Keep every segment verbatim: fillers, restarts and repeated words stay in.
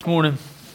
morning.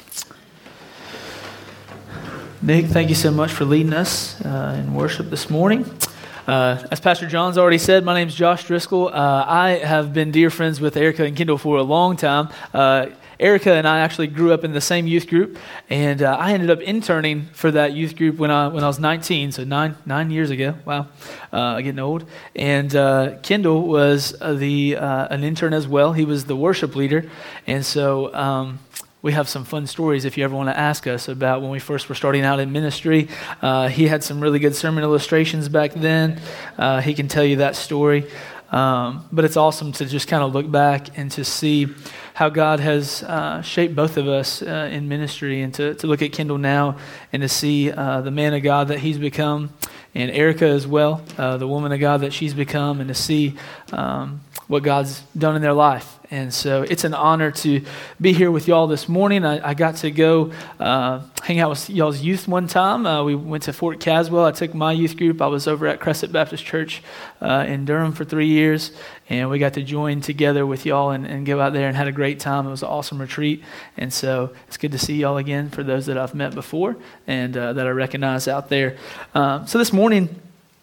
Nick, thank you so much for leading us uh, in worship this morning. Uh, as Pastor John's already said, my name is Josh Driscoll. Uh, I have been dear friends with Erica and Kendall for a long time. Uh, Erica and I actually grew up in the same youth group, and uh, I ended up interning for that youth group when I when I was nineteen, so nine nine years ago. Wow, uh, getting old. And uh, Kendall was uh, the uh, an intern as well. He was the worship leader, and so um, we have some fun stories if you ever want to ask us about when we first were starting out in ministry. Uh, he had some really good sermon illustrations back then. Uh, he can tell you that story. Um, but it's awesome to just kind of look back and to see how God has uh, shaped both of us uh, in ministry, and to, to look at Kendall now and to see uh, the man of God that he's become, and Erica as well, uh, the woman of God that she's become, and to see um, what God's done in their life. And so it's an honor to be here with y'all this morning. I, I got to go uh, hang out with y'all's youth one time. Uh, we went to Fort Caswell. I took my youth group. I was over at Crescent Baptist Church uh, in Durham for three years, and we got to join together with y'all and, and go out there and had a great time. It was an awesome retreat, and so it's good to see y'all again for those that I've met before and uh, that I recognize out there. Um, so this morning,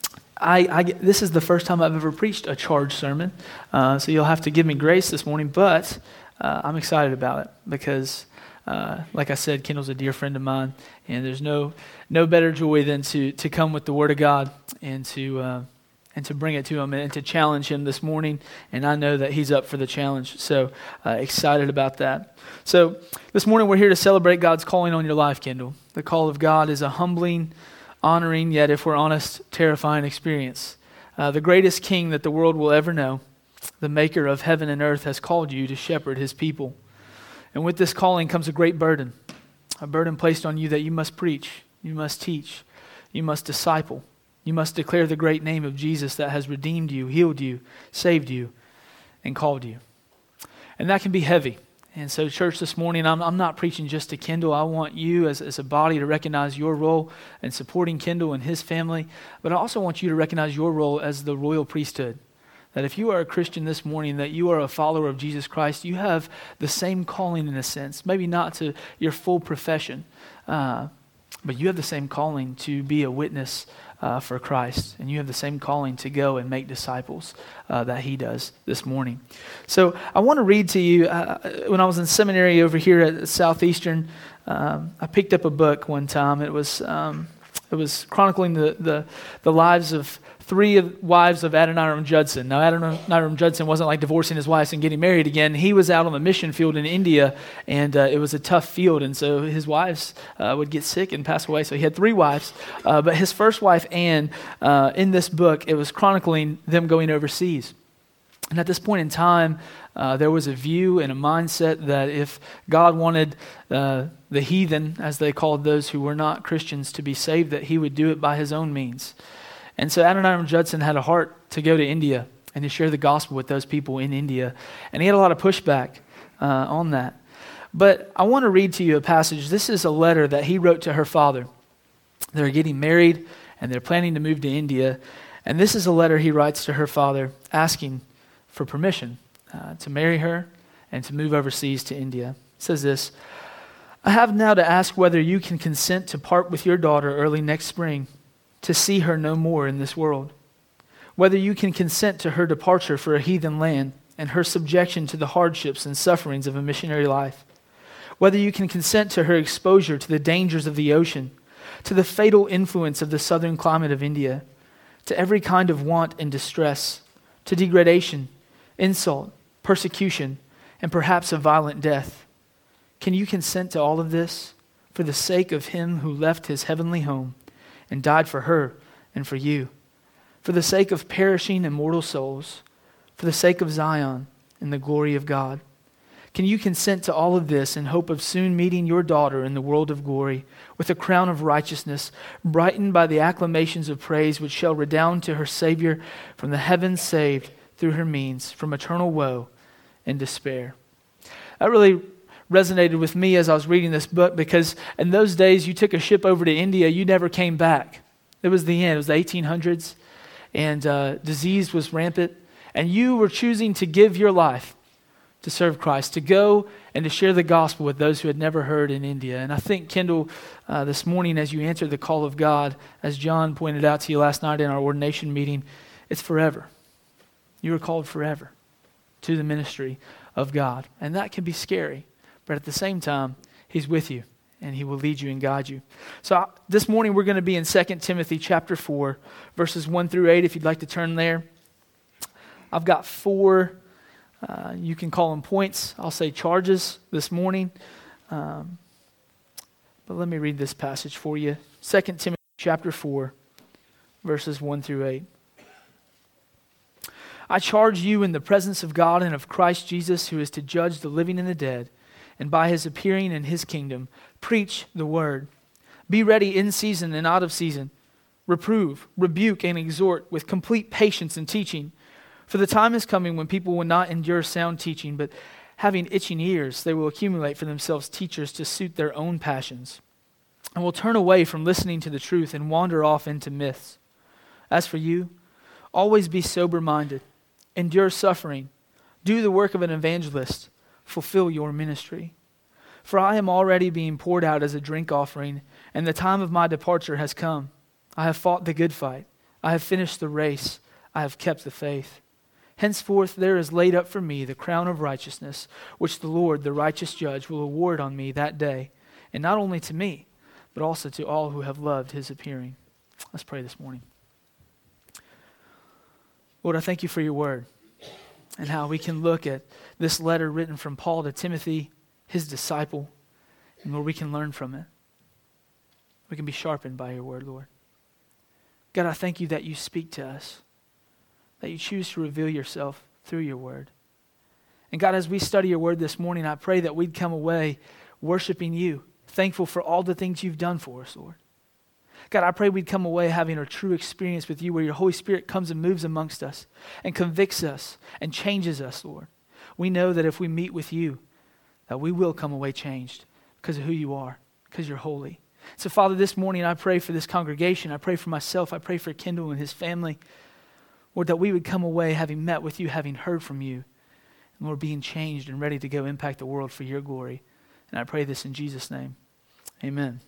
I, I, this is the first time I've ever preached a charge sermon, uh, so you'll have to give me grace this morning, but uh, I'm excited about it because, uh, like I said, Kendall's a dear friend of mine, and there's no no better joy than to to come with the Word of God and to uh, and to bring it to him and to challenge him this morning, and I know that he's up for the challenge, so uh, excited about that. So this morning we're here to celebrate God's calling on your life, Kendall. The call of God is a humbling, honoring, yet, if we're honest, terrifying experience. Uh, the greatest king that the world will ever know, the maker of heaven and earth, has called you to shepherd his people. And with this calling comes a great burden, a burden placed on you that you must preach, you must teach, you must disciple, you must declare the great name of Jesus that has redeemed you, healed you, saved you, and called you. And that can be heavy. And so, church, this morning, I'm, I'm not preaching just to Kendall. I want you as, as a body to recognize your role in supporting Kendall and his family. But I also want you to recognize your role as the royal priesthood. That if you are a Christian this morning, that you are a follower of Jesus Christ, you have the same calling in a sense. Maybe not to your full profession, uh, but you have the same calling to be a witness Uh, for Christ, and you have the same calling to go and make disciples uh, that he does this morning. So I want to read to you, uh, when I was in seminary over here at Southeastern, um, I picked up a book one time. It was um, it was chronicling the, the, the lives of three of, wives of Adoniram Judson. Now, Adoniram Judson wasn't like divorcing his wives and getting married again. He was out on the mission field in India, and uh, it was a tough field, and so his wives uh, would get sick and pass away. So he had three wives, uh, but his first wife, Anne, uh, in this book, it was chronicling them going overseas. And at this point in time, uh, there was a view and a mindset that if God wanted uh, the heathen, as they called those who were not Christians, to be saved, that he would do it by his own means. And so Adoniram Judson had a heart to go to India and to share the gospel with those people in India. And he had a lot of pushback uh, on that. But I want to read to you a passage. This is a letter that he wrote to her father. They're getting married and they're planning to move to India. And this is a letter he writes to her father asking for permission uh, to marry her and to move overseas to India. It says this: I have now to ask whether you can consent to part with your daughter early next spring, to see her no more in this world. Whether you can consent to her departure for a heathen land and her subjection to the hardships and sufferings of a missionary life. Whether you can consent to her exposure to the dangers of the ocean, to the fatal influence of the southern climate of India, to every kind of want and distress, to degradation, insult, persecution, and perhaps a violent death. Can you consent to all of this for the sake of him who left his heavenly home and died for her and for you, for the sake of perishing immortal souls, for the sake of Zion and the glory of God? Can you consent to all of this in hope of soon meeting your daughter in the world of glory with a crown of righteousness, brightened by the acclamations of praise which shall redound to her Savior from the heavens, saved through her means from eternal woe and despair? That really resonated with me as I was reading this book, because in those days you took a ship over to India, you never came back. It was the end. It was the eighteen hundreds, and uh, disease was rampant, and you were choosing to give your life to serve Christ, to go and to share the gospel with those who had never heard in India. And I think, Kendall, uh, this morning as you answered the call of God, as John pointed out to you last night in our ordination meeting, it's forever. You are called forever to the ministry of God. And that can be scary, but at the same time, He's with you and He will lead you and guide you. So I, this morning we're going to be in Second Timothy chapter four, verses one through eight, if you'd like to turn there. I've got four Uh, you can call them points. I'll say charges this morning. Um, but let me read this passage for you. Second Timothy chapter four, verses one through eight. I charge you in the presence of God and of Christ Jesus, who is to judge the living and the dead, and by His appearing in His kingdom, preach the word. Be ready in season and out of season. Reprove, rebuke, and exhort with complete patience and teaching. For the time is coming when people will not endure sound teaching, but having itching ears, they will accumulate for themselves teachers to suit their own passions, and will turn away from listening to the truth and wander off into myths. As for you, always be sober-minded, endure suffering, do the work of an evangelist, fulfill your ministry. For I am already being poured out as a drink offering, and the time of my departure has come. I have fought the good fight. I have finished the race. I have kept the faith. Henceforth there is laid up for me the crown of righteousness, which the Lord, the righteous judge, will award on me that day, and not only to me, but also to all who have loved His appearing. Let's pray this morning. Lord, I thank You for Your word, and how we can look at this letter written from Paul to Timothy, his disciple, and Lord, we can learn from it. We can be sharpened by Your word, Lord. God, I thank You that You speak to us, that You choose to reveal Yourself through Your word. And God, as we study Your word this morning, I pray that we'd come away worshiping You, thankful for all the things You've done for us, Lord. God, I pray we'd come away having a true experience with You, where Your Holy Spirit comes and moves amongst us and convicts us and changes us, Lord. We know that if we meet with You, that we will come away changed because of who You are, because You're holy. So Father, this morning I pray for this congregation. I pray for myself. I pray for Kendall and his family. Lord, that we would come away having met with You, having heard from You, and Lord, being changed and ready to go impact the world for Your glory. And I pray this in Jesus' name. Amen.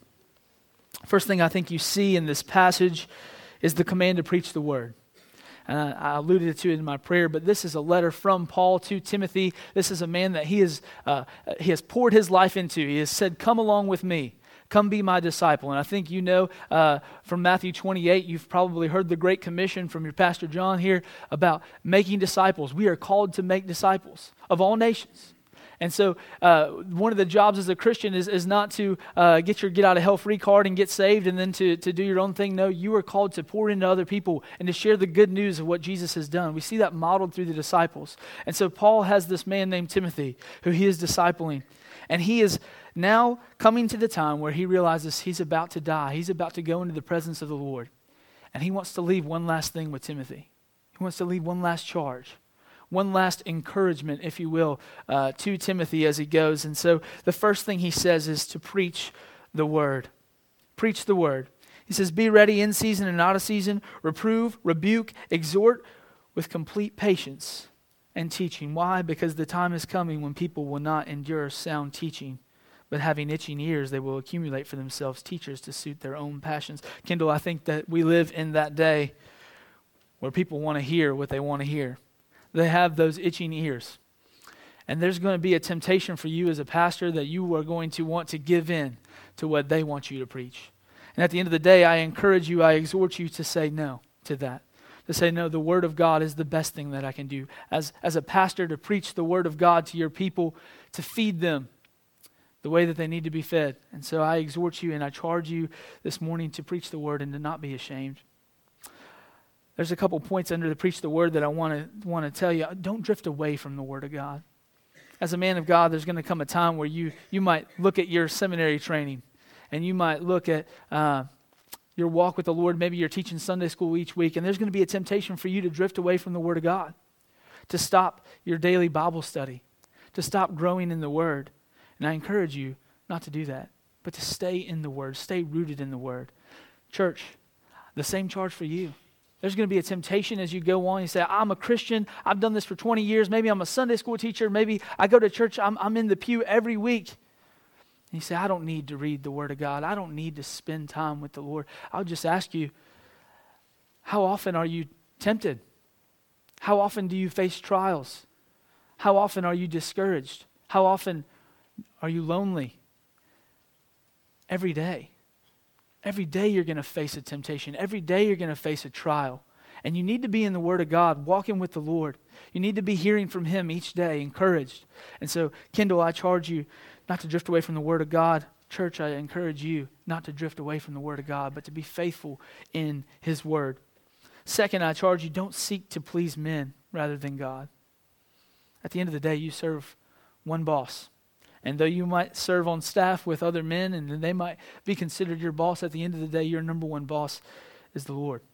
First thing I think you see in this passage is the command to preach the word. And I, I alluded to it in my prayer, but this is a letter from Paul to Timothy. This is a man that he, is, uh, he has poured his life into. He has said, come along with me. Come be my disciple. And I think you know uh, from Matthew twenty-eight, you've probably heard the Great Commission from your Pastor John here about making disciples. We are called to make disciples of all nations. And so uh, one of the jobs as a Christian is, is not to uh, get your get out of hell free card and get saved and then to, to do your own thing. No, you are called to pour into other people and to share the good news of what Jesus has done. We see that modeled through the disciples. And so Paul has this man named Timothy who he is discipling. And he is now coming to the time where he realizes he's about to die. He's about to go into the presence of the Lord. And he wants to leave one last thing with Timothy. He wants to leave one last charge, one last encouragement, if you will, uh, to Timothy as he goes. And so the first thing he says is to preach the word. Preach the word. He says, be ready in season and out of season. Reprove, rebuke, exhort with complete patience and teaching. Why? Because the time is coming when people will not endure sound teaching, but having itching ears, they will accumulate for themselves teachers to suit their own passions. Kendall, I think that we live in that day where people want to hear what they want to hear. They have those itching ears. And there's going to be a temptation for you as a pastor that you are going to want to give in to what they want you to preach. And at the end of the day, I encourage you, I exhort you to say no to that. To say, no, the Word of God is the best thing that I can do. As, as a pastor, to preach the Word of God to your people, to feed them the way that they need to be fed. And so I exhort you and I charge you this morning to preach the Word and to not be ashamed. There's a couple points under the preach the Word that I want to want to tell you. Don't drift away from the Word of God. As a man of God, there's going to come a time where you, you might look at your seminary training and you might look at uh, your walk with the Lord. Maybe you're teaching Sunday school each week, and there's going to be a temptation for you to drift away from the Word of God, to stop your daily Bible study, to stop growing in the Word. And I encourage you not to do that, but to stay in the Word, stay rooted in the Word. Church, the same charge for you. There's going to be a temptation as you go on. You say, I'm a Christian. I've done this for twenty years. Maybe I'm a Sunday school teacher. Maybe I go to church. I'm, I'm in the pew every week. And you say, I don't need to read the Word of God. I don't need to spend time with the Lord. I'll just ask you, how often are you tempted? How often do you face trials? How often are you discouraged? How often are you lonely? Every day. Every day you're going to face a temptation. Every day you're going to face a trial. And you need to be in the Word of God, walking with the Lord. You need to be hearing from Him each day, encouraged. And so, Kendall, I charge you not to drift away from the Word of God. Church, I encourage you not to drift away from the Word of God, but to be faithful in His Word. Second, I charge you, don't seek to please men rather than God. At the end of the day, you serve one boss. And though you might serve on staff with other men and they might be considered your boss, at the end of the day, your number one boss is the Lord,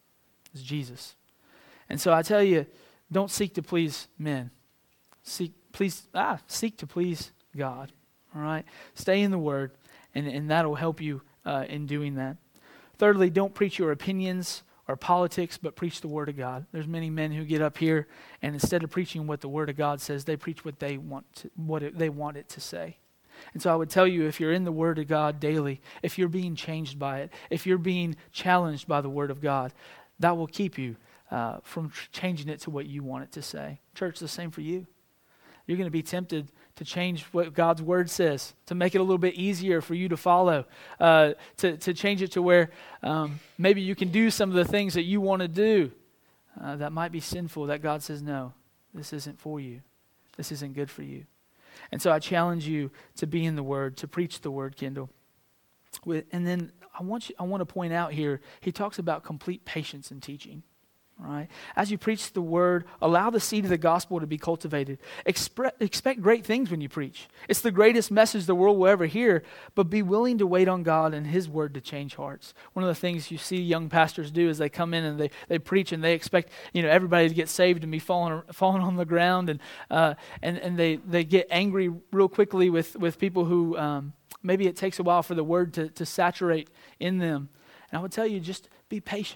is Jesus. And so I tell you, don't seek to please men. Seek, please, ah, seek to please God. All right? Stay in the Word, and, and that'll help you uh, in doing that. Thirdly, don't preach your opinions or politics, but preach the Word of God. There's many men who get up here, and instead of preaching what the Word of God says, they preach what they want to, what it, they want it to say. And so I would tell you, if you're in the Word of God daily, if you're being changed by it, if you're being challenged by the Word of God, that will keep you uh, from tr- changing it to what you want it to say. Church, the same for you. You're going to be tempted to change what God's Word says, to make it a little bit easier for you to follow, uh, to, to change it to where um, maybe you can do some of the things that you want to do uh, that might be sinful, that God says, no, this isn't for you. This isn't good for you. And so I challenge you to be in the Word, to preach the Word, Kendall. With, and then I want you, I want to point out here, he talks about complete patience in teaching. Right? As you preach the Word, allow the seed of the gospel to be cultivated. Expre- expect great things when you preach. It's the greatest message the world will ever hear, but be willing to wait on God and His Word to change hearts. One of the things you see young pastors do is they come in and they, they preach and they expect, you know, everybody to get saved and be falling falling on the ground, and uh, and and they, they get angry real quickly with, with people who um, maybe it takes a while for the Word to, to saturate in them. And I would tell you, just be patient.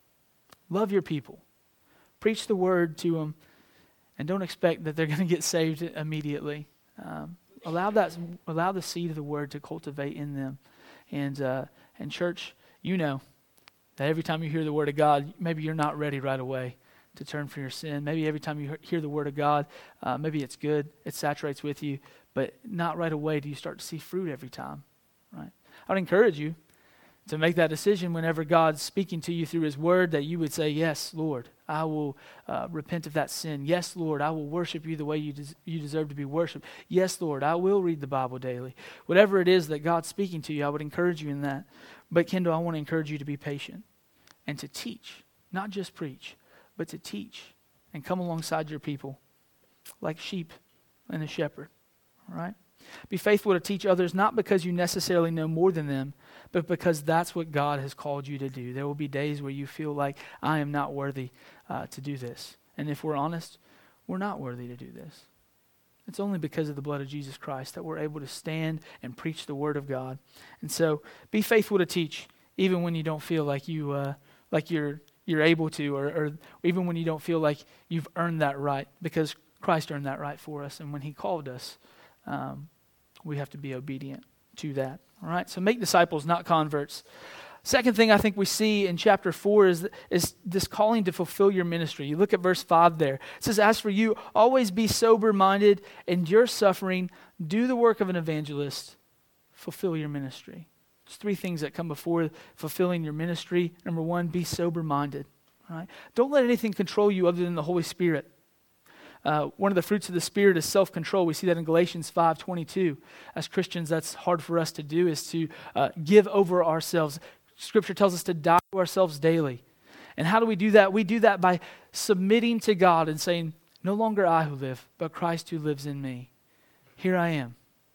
Love your people. Preach the Word to them, and don't expect that they're going to get saved immediately. Um, allow that, allow the seed of the Word to cultivate in them. And uh, and church, you know that every time you hear the Word of God, maybe you're not ready right away to turn from your sin. Maybe every time you hear the Word of God, uh, maybe it's good, it saturates with you, but not right away do you start to see fruit every time. Right? I would encourage you to make that decision whenever God's speaking to you through His Word, that you would say, yes, Lord, I will uh, repent of that sin. Yes, Lord, I will worship you the way you, des- you deserve to be worshiped. Yes, Lord, I will read the Bible daily. Whatever it is that God's speaking to you, I would encourage you in that. But Kendall, I want to encourage you to be patient and to teach, not just preach, but to teach and come alongside your people like sheep and a shepherd, all right? Be faithful to teach others, not because you necessarily know more than them, but because that's what God has called you to do. There will be days where you feel like, I am not worthy uh, to do this. And if we're honest, we're not worthy to do this. It's only because of the blood of Jesus Christ that we're able to stand and preach the Word of God. And so be faithful to teach, even when you don't feel like you uh, like you're you're able to, or, or even when you don't feel like you've earned that right, because Christ earned that right for us. And when He called us, um, we have to be obedient to that. All right, so make disciples, not converts. Second thing I think we see in chapter four is, is this calling to fulfill your ministry. You look at verse five there. It says, as for you, always be sober-minded, endure suffering, do the work of an evangelist, fulfill your ministry. There's three things that come before fulfilling your ministry. Number one, be sober-minded. All right? Don't let anything control you other than the Holy Spirit. Uh, one of the fruits of the Spirit is self-control. We see that in Galatians five twenty-two. As Christians, that's hard for us to do, is to uh, give over ourselves. Scripture tells us to die to ourselves daily. And how do we do that? We do that by submitting to God and saying, no longer I who live, but Christ who lives in me. Here I am.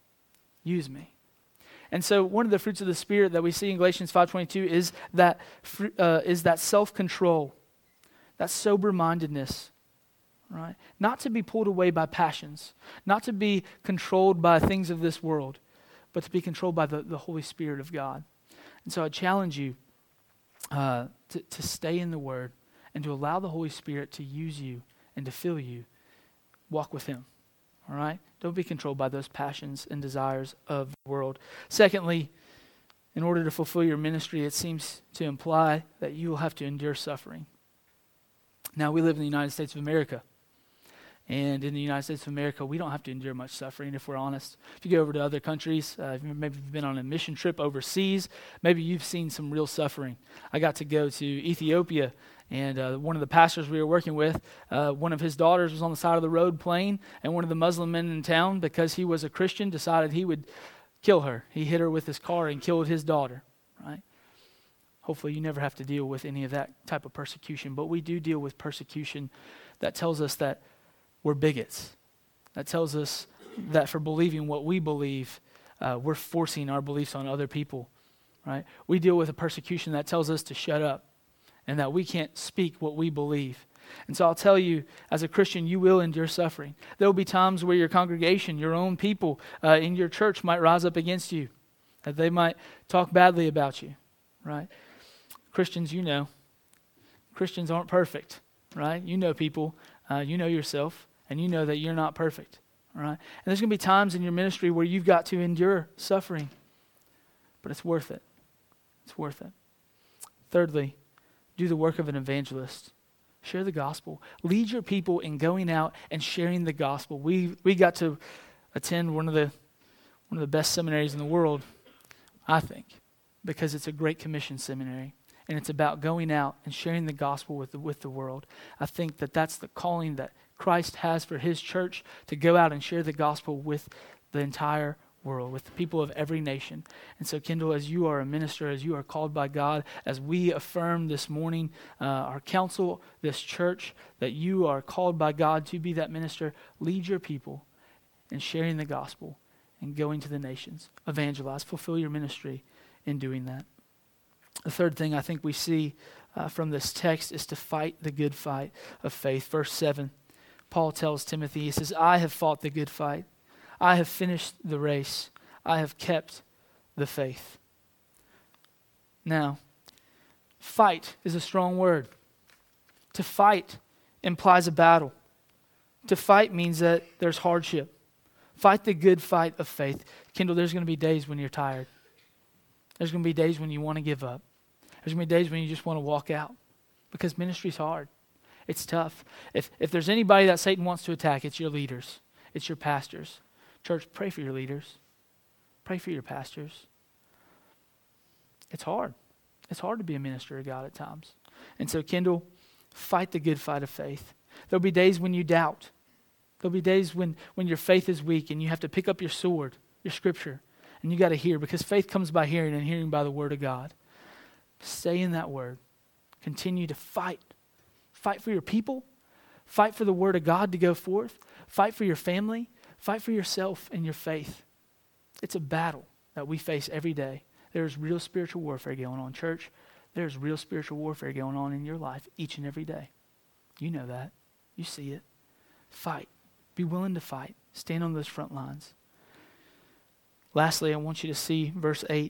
Use me. And so one of the fruits of the Spirit that we see in Galatians five twenty-two is that, uh, is that self-control, that sober-mindedness. Right? Not to be pulled away by passions, not to be controlled by things of this world, but to be controlled by the, the Holy Spirit of God. And so I challenge you uh, to, to stay in the Word, and to allow the Holy Spirit to use you and to fill you. Walk with him, all right? Don't be controlled by those passions and desires of the world. Secondly, in order to fulfill your ministry, it seems to imply that you will have to endure suffering. Now, we live in the United States of America. And in the United States of America, we don't have to endure much suffering, if we're honest. If you go over to other countries, uh, maybe you've been on a mission trip overseas, maybe you've seen some real suffering. I got to go to Ethiopia, and uh, one of the pastors we were working with, uh, one of his daughters was on the side of the road playing, and one of the Muslim men in town, because he was a Christian, decided he would kill her. He hit her with his car and killed his daughter, right? Hopefully you never have to deal with any of that type of persecution, but we do deal with persecution that tells us that we're bigots. That tells us that for believing what we believe, uh, we're forcing our beliefs on other people, right? We deal with a persecution that tells us to shut up and that we can't speak what we believe. And so I'll tell you, as a Christian, you will endure suffering. There will be times where your congregation, your own people uh, in your church might rise up against you, that they might talk badly about you, right? Christians, you know, Christians aren't perfect, right? You know people, uh, you know yourself. And you know that you're not perfect, all right? And there's going to be times in your ministry where you've got to endure suffering, but it's worth it. It's worth it. Thirdly, do the work of an evangelist. Share the gospel. Lead your people in going out and sharing the gospel. We we got to attend one of the one of the best seminaries in the world, I think, because it's a Great Commission seminary. And it's about going out and sharing the gospel with the, with the world. I think that that's the calling that Christ has for his church, to go out and share the gospel with the entire world, with the people of every nation. And so, Kendall, as you are a minister, as you are called by God, as we affirm this morning, uh, our council, this church, that you are called by God to be that minister, lead your people in sharing the gospel and going to the nations. Evangelize, fulfill your ministry in doing that. The third thing I think we see uh, from this text is to fight the good fight of faith. Verse seven, Paul tells Timothy, he says, I have fought the good fight. I have finished the race. I have kept the faith. Now, fight is a strong word. To fight implies a battle. To fight means that there's hardship. Fight the good fight of faith. Kendall, there's going to be days when you're tired. There's going to be days when you want to give up. There's going to be days when you just want to walk out, because ministry's hard. It's tough. If if there's anybody that Satan wants to attack, it's your leaders. It's your pastors. Church, pray for your leaders. Pray for your pastors. It's hard. It's hard to be a minister of God at times. And so, Kendall, fight the good fight of faith. There'll be days when you doubt. There'll be days when, when your faith is weak and you have to pick up your sword, your scripture, and you got to hear, because faith comes by hearing and hearing by the word of God. Stay in that word. Continue to fight. Fight for your people. Fight for the word of God to go forth. Fight for your family. Fight for yourself and your faith. It's a battle that we face every day. There's real spiritual warfare going on, church. There's real spiritual warfare going on in your life each and every day. You know that. You see it. Fight. Be willing to fight. Stand on those front lines. Lastly, I want you to see verse eight.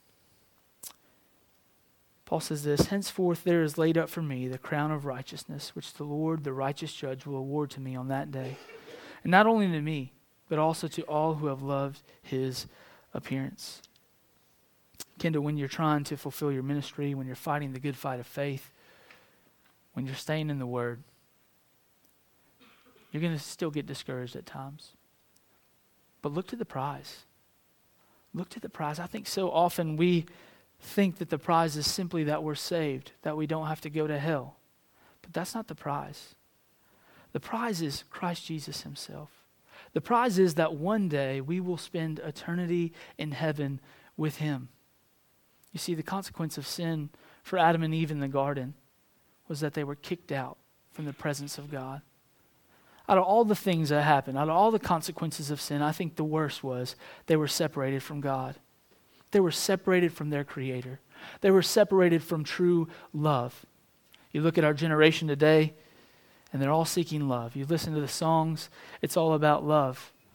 Paul says this, henceforth there is laid up for me the crown of righteousness, which the Lord, the righteous judge, will award to me on that day. And not only to me, but also to all who have loved his appearance. Kendall, when you're trying to fulfill your ministry, when you're fighting the good fight of faith, when you're staying in the word, you're going to still get discouraged at times. But look to the prize. Look to the prize. I think so often we think that the prize is simply that we're saved, that we don't have to go to hell. But that's not the prize. The prize is Christ Jesus himself. The prize is that one day we will spend eternity in heaven with him. You see, the consequence of sin for Adam and Eve in the garden was that they were kicked out from the presence of God. Out of all the things that happened, out of all the consequences of sin, I think the worst was they were separated from God. They were separated from their Creator. They were separated from true love. You look at our generation today, and they're all seeking love. You listen to the songs, it's all about love.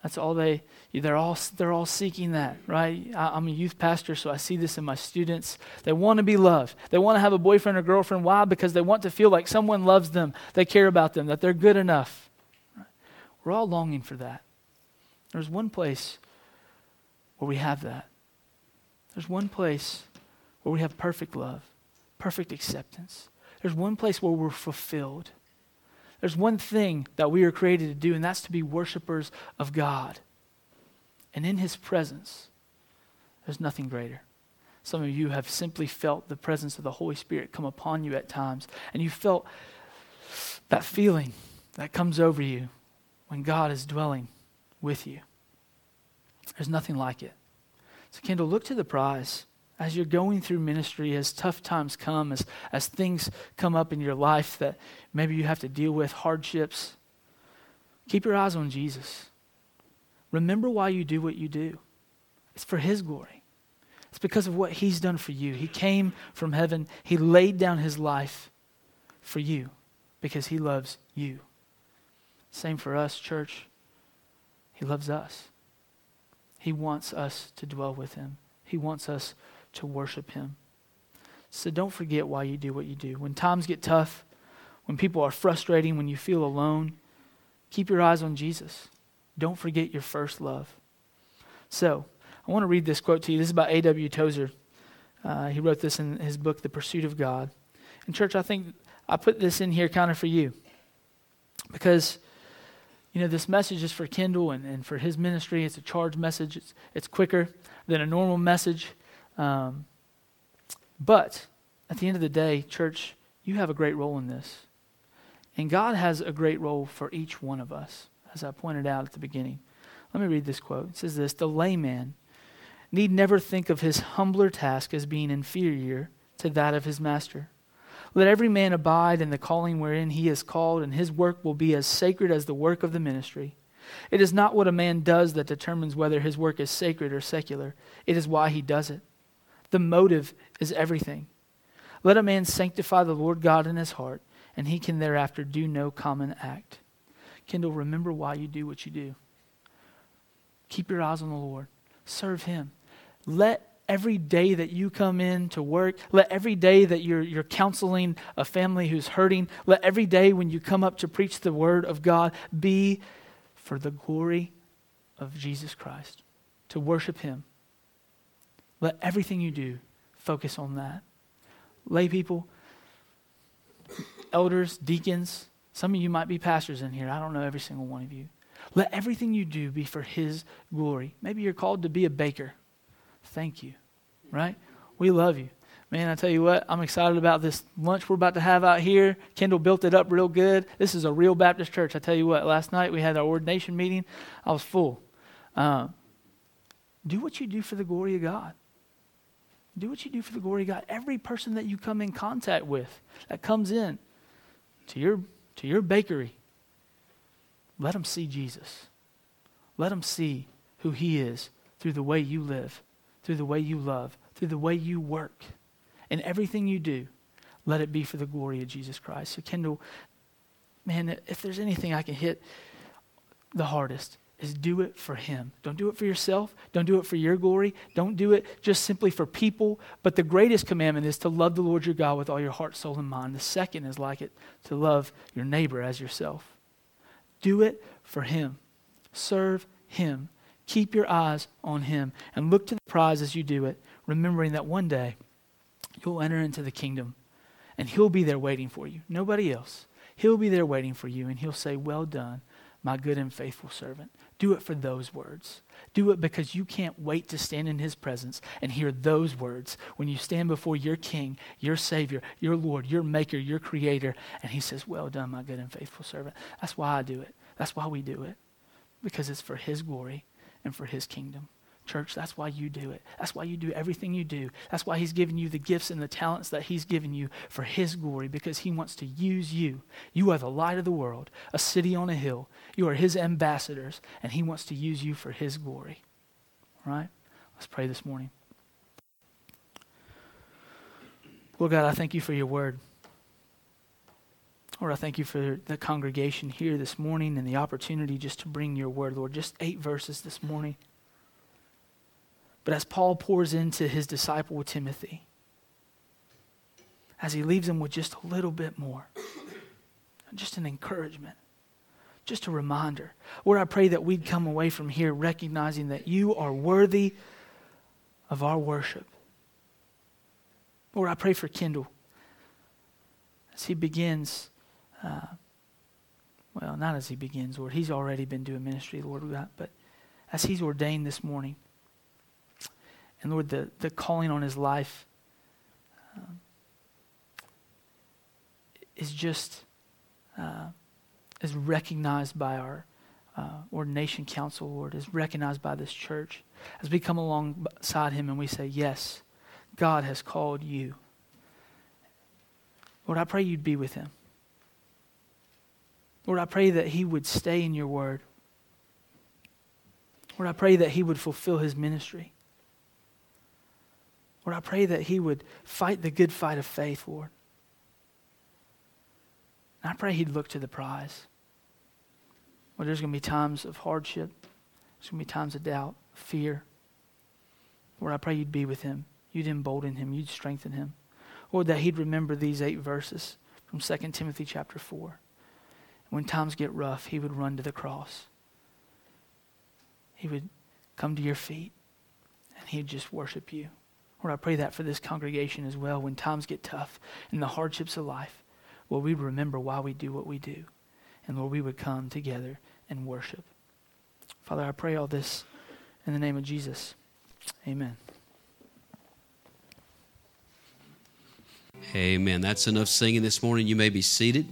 That's all they, they're all, they're all seeking that, right? I, I'm a youth pastor, so I see this in my students. They want to be loved. They want to have a boyfriend or girlfriend. Why? Because they want to feel like someone loves them, they care about them, that they're good enough. We're all longing for that. There's one place where we have that. There's one place where we have perfect love, perfect acceptance. There's one place where we're fulfilled. There's one thing that we are created to do, and that's to be worshipers of God. And in his presence, there's nothing greater. Some of you have simply felt the presence of the Holy Spirit come upon you at times, and you felt that feeling that comes over you when God is dwelling with you. There's nothing like it. So Kendall, look to the prize. As you're going through ministry, as tough times come, as, as things come up in your life that maybe you have to deal with, hardships, keep your eyes on Jesus. Remember why you do what you do. It's for his glory. It's because of what he's done for you. He came from heaven. He laid down his life for you because he loves you. Same for us, church. He loves us. He wants us to dwell with him. He wants us to worship him. So don't forget why you do what you do. When times get tough, when people are frustrating, when you feel alone, keep your eyes on Jesus. Don't forget your first love. So I want to read this quote to you. This is by A W Tozer. Uh, he wrote this in his book, The Pursuit of God. And church, I think I put this in here kind of for you. Because, you know, this message is for Kendall and, and for his ministry. It's a charged message. It's, it's quicker than a normal message. Um, but at the end of the day, church, you have a great role in this. And God has a great role for each one of us, as I pointed out at the beginning. Let me read this quote. It says this: "The layman need never think of his humbler task as being inferior to that of his master. Let every man abide in the calling wherein he is called, and his work will be as sacred as the work of the ministry. It is not what a man does that determines whether his work is sacred or secular. It is why he does it. The motive is everything. Let a man sanctify the Lord God in his heart, and he can thereafter do no common act." Kendall, remember why you do what you do. Keep your eyes on the Lord. Serve him. Let every day that you come in to work, let every day that you're, you're counseling a family who's hurting, let every day when you come up to preach the word of God be for the glory of Jesus Christ, to worship him. Let everything you do focus on that. Lay people, elders, deacons, some of you might be pastors in here. I don't know every single one of you. Let everything you do be for his glory. Maybe you're called to be a baker. Thank you, right? We love you. Man, I tell you what, I'm excited about this lunch we're about to have out here. Kendall built it up real good. This is a real Baptist church. I tell you what, last night we had our ordination meeting. I was full. Um, do what you do for the glory of God. Do what you do for the glory of God. Every person that you come in contact with, that comes in to your, to your bakery, let them see Jesus. Let them see who he is through the way you live, through the way you love, through the way you work. And everything you do, let it be for the glory of Jesus Christ. So Kendall, man, if there's anything I can hit the hardest, is do it for him. Don't do it for yourself. Don't do it for your glory. Don't do it just simply for people. But the greatest commandment is to love the Lord your God with all your heart, soul, and mind. The second is like it, to love your neighbor as yourself. Do it for him. Serve him. Keep your eyes on him. And look to the prize as you do it, remembering that one day you'll enter into the kingdom and he'll be there waiting for you. Nobody else. He'll be there waiting for you and he'll say, "Well done, my good and faithful servant." Do it for those words. Do it because you can't wait to stand in his presence and hear those words when you stand before your King, your Savior, your Lord, your Maker, your Creator, and he says, "Well done, my good and faithful servant." That's why I do it. That's why we do it, because it's for his glory and for his kingdom. Church, that's why you do it. That's why you do everything you do. That's why he's given you the gifts and the talents that he's given you for his glory, because he wants to use you. You are the light of the world, a city on a hill. You are his ambassadors, and he wants to use you for his glory. All right? Let's pray this morning. Lord God, I thank you for your word. Lord, I thank you for the congregation here this morning and the opportunity just to bring your word, Lord. Just eight verses this morning. But as Paul pours into his disciple Timothy, as he leaves him with just a little bit more, just an encouragement, just a reminder. Lord, I pray that we'd come away from here recognizing that you are worthy of our worship. Lord, I pray for Kendall as he begins, uh, well, not as he begins, Lord. He's already been doing ministry, Lord, but as he's ordained this morning, and Lord, the, the calling on his life um, is just uh, is recognized by our uh, ordination council, Lord, is recognized by this church. As we come alongside him and we say, yes, God has called you. Lord, I pray you'd be with him. Lord, I pray that he would stay in your word. Lord, I pray that he would fulfill his ministry. Lord, I pray that he would fight the good fight of faith, Lord. And I pray he'd look to the prize. Lord, there's going to be times of hardship. There's going to be times of doubt, fear. Lord, I pray you'd be with him. You'd embolden him. You'd strengthen him. Lord, that he'd remember these eight verses from Second Timothy chapter four. When times get rough, he would run to the cross. He would come to your feet and he'd just worship you. Lord, I pray that for this congregation as well. When times get tough and the hardships of life, Lord, we remember why we do what we do. And Lord, we would come together and worship. Father, I pray all this in the name of Jesus. Amen. Amen. That's enough singing this morning. You may be seated.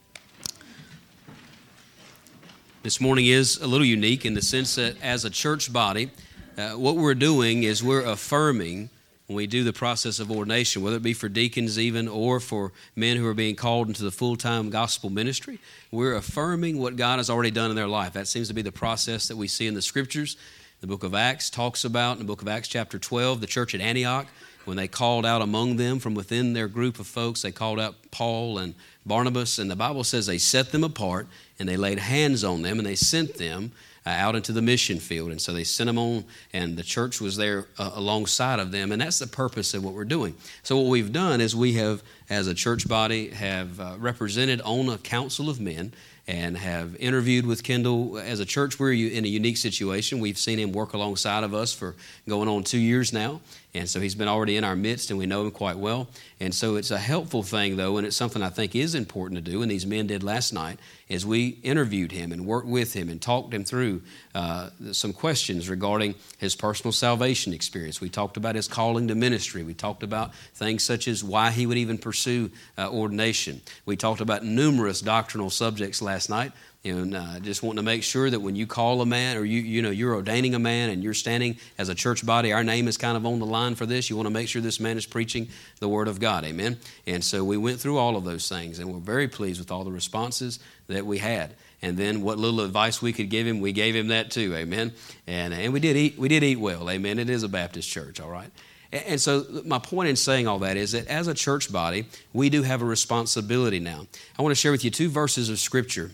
This morning is a little unique in the sense that as a church body, uh, what we're doing is we're affirming when we do the process of ordination, whether it be for deacons even or for men who are being called into the full-time gospel ministry, we're affirming what God has already done in their life. That seems to be the process that we see in the Scriptures. The book of Acts talks about, in the book of Acts chapter twelve, the church at Antioch, when they called out among them from within their group of folks, they called out Paul and Barnabas, and the Bible says they set them apart and they laid hands on them and they sent them uh, out into the mission field. And so they sent them on, and the church was there uh, alongside of them, and that's the purpose of what we're doing. So what we've done is we have, as a church body, have uh, represented on a council of men and have interviewed with Kendall. As a church, we're in a unique situation. We've seen him work alongside of us for going on two years now. And so he's been already in our midst, and we know him quite well. And so it's a helpful thing, though, and it's something I think is important to do, and these men did last night, is we interviewed him and worked with him and talked him through uh, some questions regarding his personal salvation experience. We talked about his calling to ministry. We talked about things such as why he would even pursue uh, ordination. We talked about numerous doctrinal subjects last night. And uh, just wanting to make sure that when you call a man, or you you know you're ordaining a man and you're standing as a church body, our name is kind of on the line for this. You want to make sure this man is preaching the Word of God, amen? And so we went through all of those things, and we're very pleased with all the responses that we had. And then what little advice we could give him, we gave him that too, amen? And and we did eat we did eat well, amen? It is a Baptist church, all right? And so my point in saying all that is that as a church body, we do have a responsibility now. I want to share with you two verses of Scripture.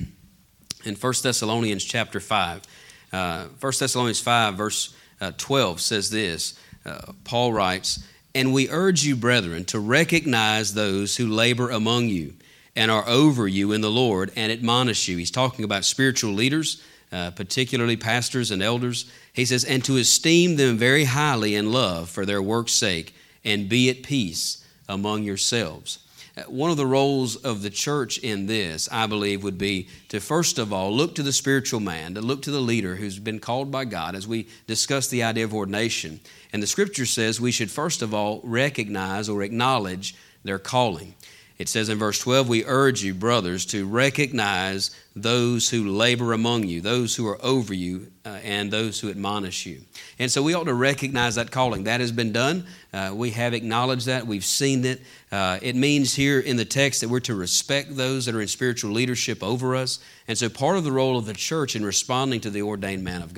In First Thessalonians chapter five, uh, First Thessalonians five, verse uh, twelve says this. Uh, Paul writes, "And we urge you, brethren, to recognize those who labor among you and are over you in the Lord and admonish you." He's talking about spiritual leaders, uh, particularly pastors and elders. He says, "And to esteem them very highly in love for their work's sake, and be at peace among yourselves." One of the roles of the church in this, I believe, would be to first of all look to the spiritual man, to look to the leader who's been called by God as we discuss the idea of ordination. And the Scripture says we should first of all recognize or acknowledge their calling. It says in verse twelve, "We urge you, brothers, to recognize those who labor among you, those who are over you, uh, and those who admonish you." And so we ought to recognize that calling. That has been done. Uh, we have acknowledged that. We've seen it. Uh, it means here in the text that we're to respect those that are in spiritual leadership over us. And so part of the role of the church in responding to the ordained man of God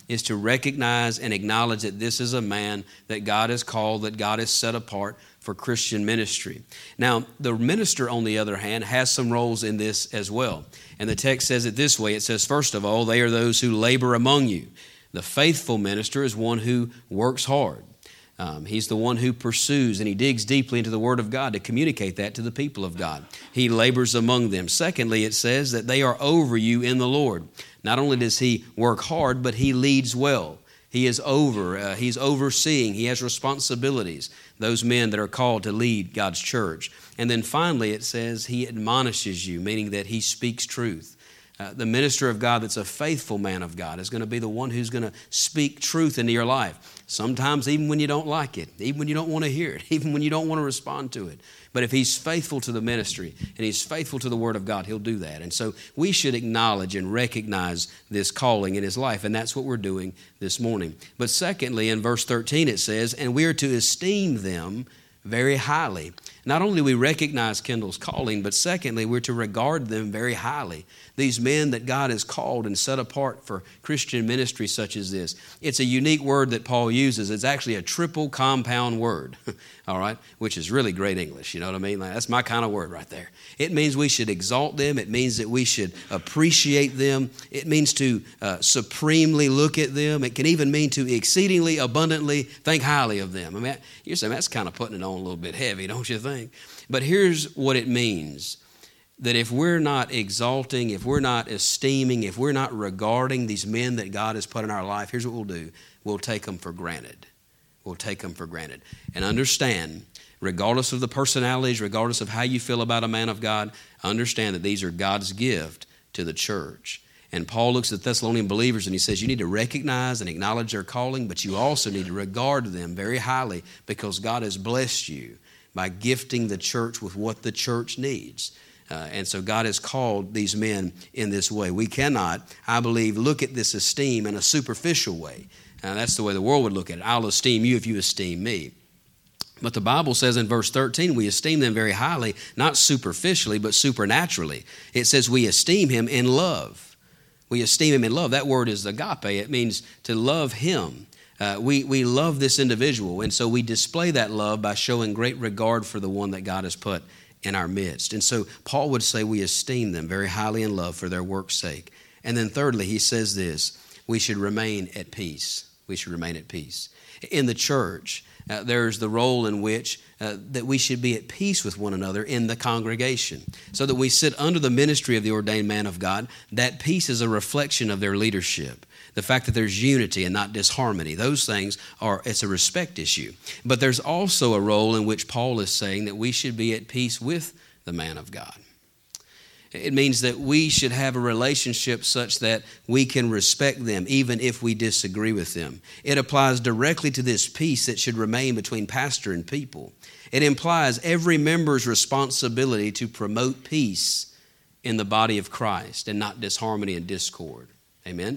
is to recognize and acknowledge that this is a man that God has called, that God has set apart for Christian ministry. Now, the minister, on the other hand, has some roles in this as well. And the text says it this way. It says, first of all, they are those who labor among you. The faithful minister is one who works hard. Um, he's the one who pursues and he digs deeply into the Word of God to communicate that to the people of God. He labors among them. Secondly, it says that they are over you in the Lord. Not only does he work hard, but he leads well. He is over, uh, he's overseeing, he has responsibilities, those men that are called to lead God's church. And then finally it says he admonishes you, meaning that he speaks truth. Uh, the minister of God that's a faithful man of God is going to be the one who's going to speak truth into your life. Sometimes even when you don't like it, even when you don't want to hear it, even when you don't want to respond to it. But if he's faithful to the ministry and he's faithful to the Word of God, he'll do that. And so we should acknowledge and recognize this calling in his life, and that's what we're doing this morning. But secondly, in verse thirteen it says, and we are to esteem them very highly. Not only do we recognize Kendall's calling, but secondly, we're to regard them very highly. These men that God has called and set apart for Christian ministry such as this. It's a unique word that Paul uses. It's actually a triple compound word, all right, which is really great English. You know what I mean? Like, that's my kind of word right there. It means we should exalt them. It means that we should appreciate them. It means to uh, supremely look at them. It can even mean to exceedingly abundantly think highly of them. I mean, you're saying that's kind of putting it on a little bit heavy, don't you think? But here's what it means. That if we're not exalting, if we're not esteeming, if we're not regarding these men that God has put in our life, here's what we'll do. We'll take them for granted. We'll take them for granted. And understand, regardless of the personalities, regardless of how you feel about a man of God, understand that these are God's gift to the church. And Paul looks at Thessalonian believers and he says, you need to recognize and acknowledge their calling, but you also need to regard them very highly because God has blessed you by gifting the church with what the church needs. Uh, and so God has called these men in this way. We cannot, I believe, look at this esteem in a superficial way. Uh, that's the way the world would look at it. I'll esteem you if you esteem me. But the Bible says in verse thirteen, we esteem them very highly, not superficially, but supernaturally. It says we esteem him in love. We esteem him in love. That word is agape. It means to love him. Uh, we, we love this individual, and so we display that love by showing great regard for the one that God has put in our midst. And so Paul would say we esteem them very highly in love for their work's sake. And then thirdly, he says this, we should remain at peace. We should remain at peace. In the church, uh, there's the role in which uh, that we should be at peace with one another in the congregation. So that we sit under the ministry of the ordained man of God, that peace is a reflection of their leadership. The fact that there's unity and not disharmony, those things are, it's a respect issue. But there's also a role in which Paul is saying that we should be at peace with the man of God. It means that we should have a relationship such that we can respect them even if we disagree with them. It applies directly to this peace that should remain between pastor and people. It implies every member's responsibility to promote peace in the body of Christ and not disharmony and discord. Amen?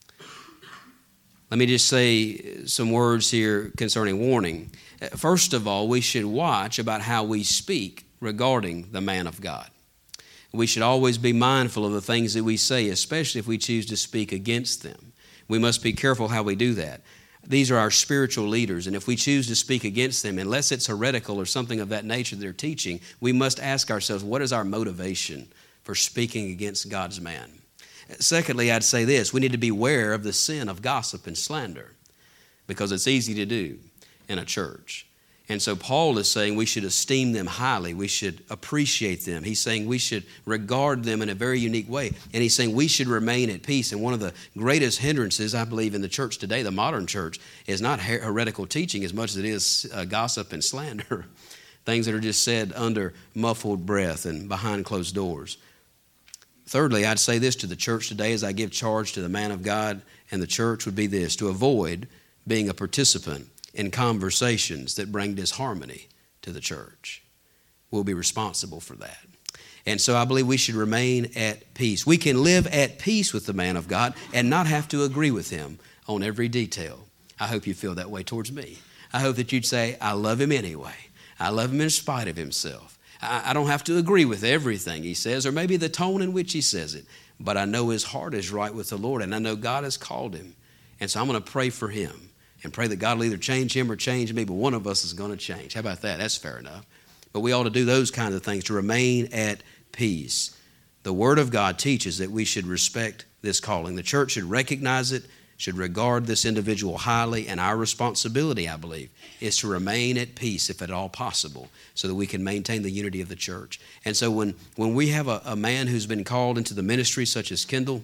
Let me just say some words here concerning warning. First of all, we should watch about how we speak regarding the man of God. We should always be mindful of the things that we say, especially if we choose to speak against them. We must be careful how we do that. These are our spiritual leaders, and if we choose to speak against them, unless it's heretical or something of that nature they're teaching, we must ask ourselves, what is our motivation for speaking against God's man? Secondly, I'd say this, we need to beware of the sin of gossip and slander because it's easy to do in a church. And so Paul is saying we should esteem them highly. We should appreciate them. He's saying we should regard them in a very unique way. And he's saying we should remain at peace. And one of the greatest hindrances, I believe, in the church today, the modern church, is not her- heretical teaching as much as it is uh, gossip and slander. Things that are just said under muffled breath and behind closed doors. Thirdly, I'd say this to the church today as I give charge to the man of God and the church would be this, to avoid being a participant in conversations that bring disharmony to the church. We'll be responsible for that. And so I believe we should remain at peace. We can live at peace with the man of God and not have to agree with him on every detail. I hope you feel that way towards me. I hope that you'd say, I love him anyway. I love him in spite of himself. I don't have to agree with everything he says or maybe the tone in which he says it, but I know his heart is right with the Lord and I know God has called him And so I'm going to pray for him and pray that God will either change him or change me, but one of us is going to change. How about that? That's fair enough. But we ought to do those kinds of things to remain at peace. The Word of God teaches that we should respect this calling. The church should recognize it, should regard this individual highly, and our responsibility, I believe, is to remain at peace if at all possible so that we can maintain the unity of the church. And so when, when we have a, a man who's been called into the ministry such as Kendall,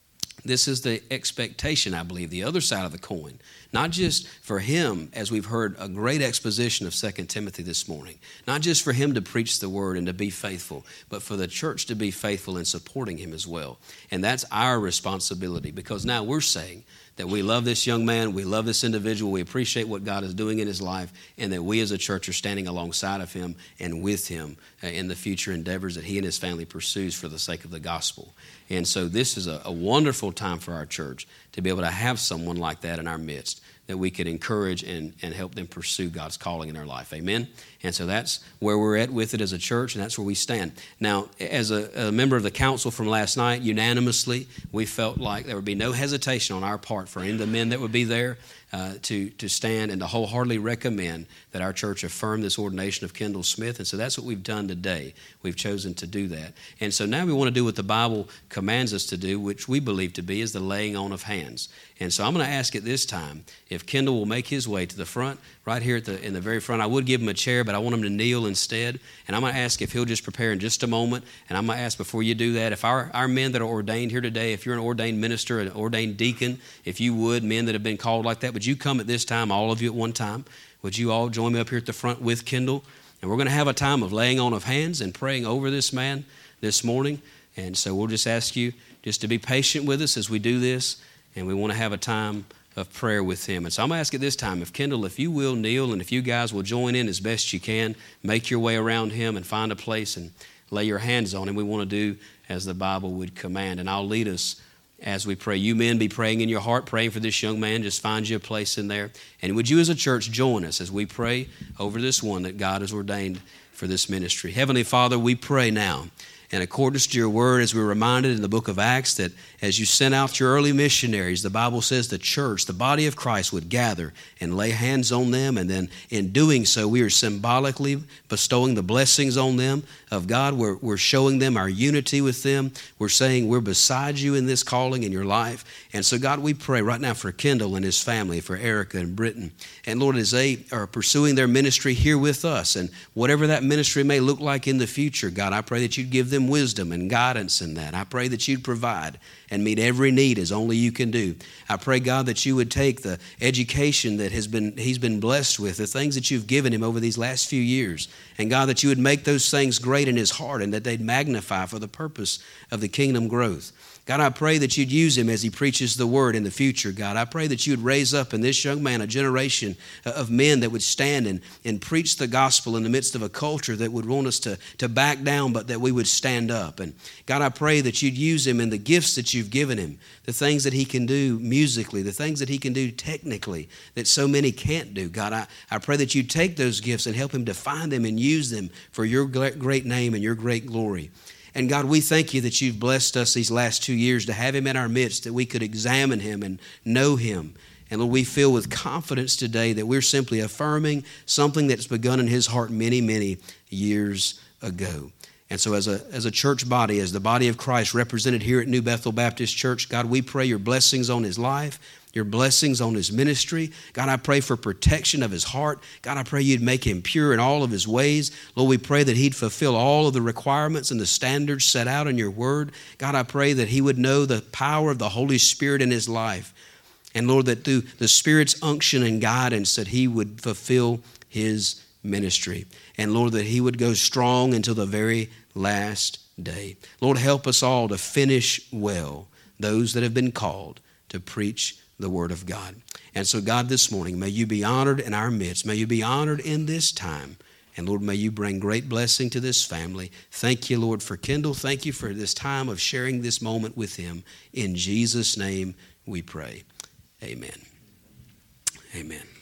this is the expectation, I believe, the other side of the coin. Not just for him, as we've heard a great exposition of Second Timothy this morning, not just for him to preach the word and to be faithful, but for the church to be faithful in supporting him as well. And that's our responsibility, because now we're saying that we love this young man, we love this individual, we appreciate what God is doing in his life, and that we as a church are standing alongside of him and with him in the future endeavors that he and his family pursues for the sake of the gospel. And so this is a, a wonderful time for our church to be able to have someone like that in our midst that we could encourage and, and help them pursue God's calling in their life. Amen? And so that's where we're at with it as a church, and that's where we stand. Now, as a, a member of the council from last night, unanimously, we felt like there would be no hesitation on our part for any of the men that would be there uh, to, to stand and to wholeheartedly recommend that our church affirm this ordination of Kendall Smith. And so that's what we've done today. We've chosen to do that. And so now we want to do what the Bible commands us to do, which we believe to be is the laying on of hands. And so I'm going to ask at this time if Kendall will make his way to the front, right here at the in the very front. I would give him a chair, but I want him to kneel instead. And I'm going to ask if he'll just prepare in just a moment. And I'm going to ask before you do that, if our, our men that are ordained here today, if you're an ordained minister, an ordained deacon, if you would, men that have been called like that, would you come at this time, all of you at one time? Would you all join me up here at the front with Kendall? And we're going to have a time of laying on of hands and praying over this man this morning. And so we'll just ask you just to be patient with us as we do this. And we want to have a time of prayer with him. And so I'm going to ask at this time, if Kendall, if you will kneel, and if you guys will join in as best you can, make your way around him and find a place and lay your hands on him. We want to do as the Bible would command. And I'll lead us as we pray. You men be praying in your heart, praying for this young man. Just find you a place in there. And would you as a church join us as we pray over this one that God has ordained for this ministry. Heavenly Father, we pray now, in accordance to your word, as we're reminded in the book of Acts, that as you sent out your early missionaries, the Bible says the church, the body of Christ, would gather and lay hands on them. And then in doing so, we are symbolically bestowing the blessings on them of God. We're, we're showing them our unity with them. We're saying we're beside you in this calling in your life. And so, God, we pray right now for Kendall and his family, for Erica and Britton. And Lord, as they are pursuing their ministry here with us, and whatever that ministry may look like in the future, God, I pray that you'd give them wisdom and guidance in that. I pray that you'd provide and meet every need as only you can do. I pray, God, that you would take the education that has been he's been blessed with, the things that you've given him over these last few years, and God, that you would make those things great in his heart and that they'd magnify for the purpose of the kingdom growth. God, I pray that you'd use him as he preaches the word in the future. God, I pray that you would raise up in this young man a generation of men that would stand and, and preach the gospel in the midst of a culture that would want us to, to back down, but that we would stand up. And God, I pray that you'd use him in the gifts that you've given him, the things that he can do musically, the things that he can do technically that so many can't do. God, I, I pray that you'd take those gifts and help him define them and use them for your great name and your great glory. And God, we thank you that you've blessed us these last two years to have him in our midst, that we could examine him and know him. And Lord, we feel with confidence today that we're simply affirming something that's begun in his heart many, many years ago. And so as a, as a church body, as the body of Christ represented here at New Bethel Baptist Church, God, we pray your blessings on his life, your blessings on his ministry. God, I pray for protection of his heart. God, I pray you'd make him pure in all of his ways. Lord, we pray that he'd fulfill all of the requirements and the standards set out in your word. God, I pray that he would know the power of the Holy Spirit in his life. And Lord, that through the Spirit's unction and guidance that he would fulfill his ministry. And Lord, that he would go strong until the very last day. Lord, help us all to finish well, those that have been called to preach the word of God. And so, God, this morning, may you be honored in our midst. May you be honored in this time. And Lord, may you bring great blessing to this family. Thank you, Lord, for Kendall. Thank you for this time of sharing this moment with him. In Jesus' name we pray. Amen. Amen.